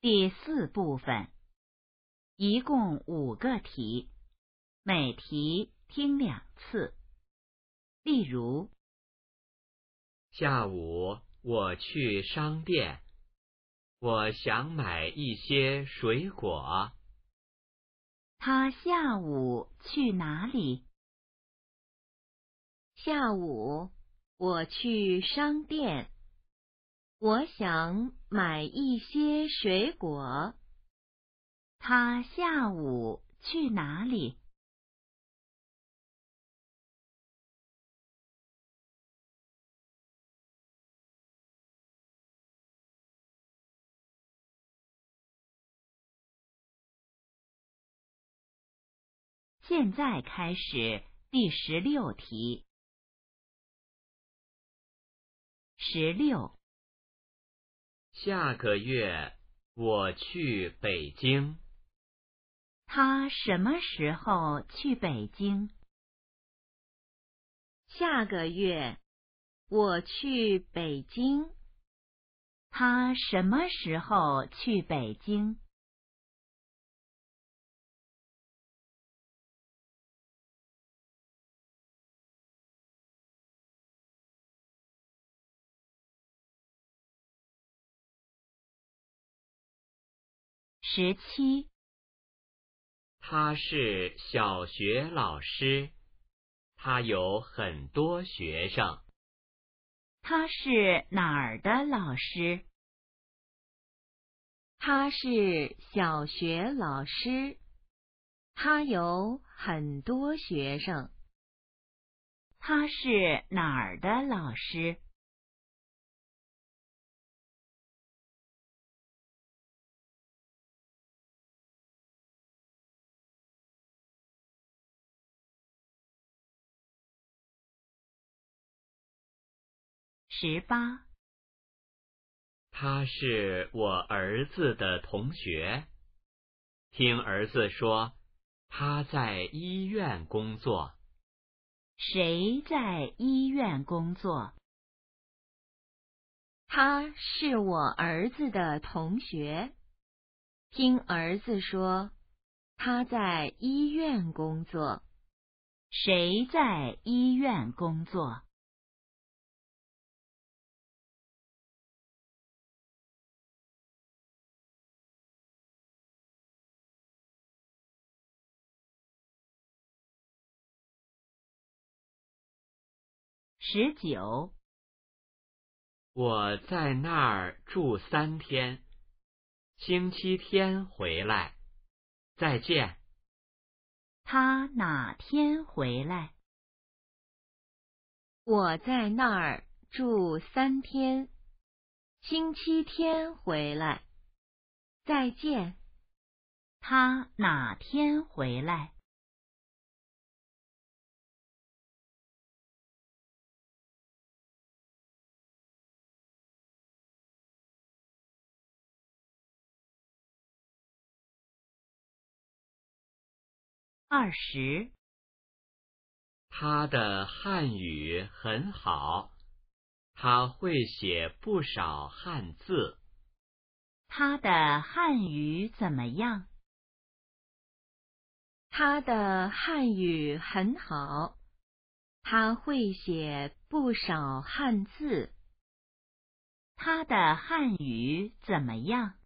第4部分，一共5个题，每题听2次。例如， 下午我去商店，我想买一些水果。 他下午去哪里？ 下午我去商店，我想买一些水果。 他下午去哪里？现在开始第16题。16， 下个月我去北京。 他什么时候去北京？ 下个月我去北京。 他什么时候去北京？17， 他是小学老师，他有很多学生。 他是哪儿的老师？ 他是小学老师，他有很多学生。 他是哪儿的老师？18， 他是我儿子的同学，听儿子说他在医院工作。 谁在医院工作？ 他是我儿子的同学，听儿子说他在医院工作。 谁在医院工作？19， 我在那儿住3天，星期天回来。再见。 他哪天回来？ 我在那儿住3天，星期天回来。再见。 他哪天回来？20， 他的汉语很好，他会写不少汉字。 他的汉语怎么样？ 他的汉语很好，他会写不少汉字。 他的汉语怎么样？